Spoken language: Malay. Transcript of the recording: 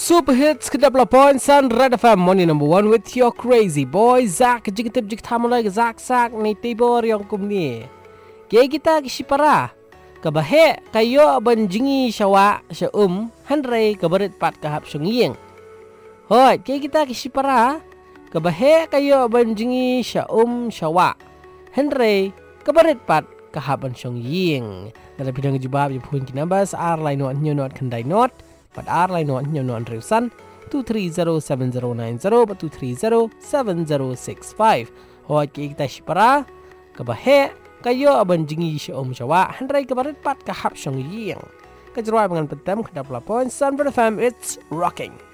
Super hits kedap lapon Sun Red FM Morning number 1 with your crazy boy Zak jigitip jig tamulay Zak ni tibor yung kumni. Kaya kita kisipara kabahe kayo banjingi syawa sya hanray kabarit pat kahap syungiyeng. Hoy, kaya kita kisipara kabahe kayo banjingi sya syawa hanray kabarit pat kahaban syungiyeng. Dalam bidang jubab yung puhin kinabas arlay nuat nyonot kanday not Pat arlay nuat nyonot riusan 2307090 pat 2307065. Hoy kaya kita kisipara kabahe kayo aban jingi siya syawa handray kabarit pat kahap syungiyeng. Kajarwa dengan petam kedap lapon Sun FM, it's rocking.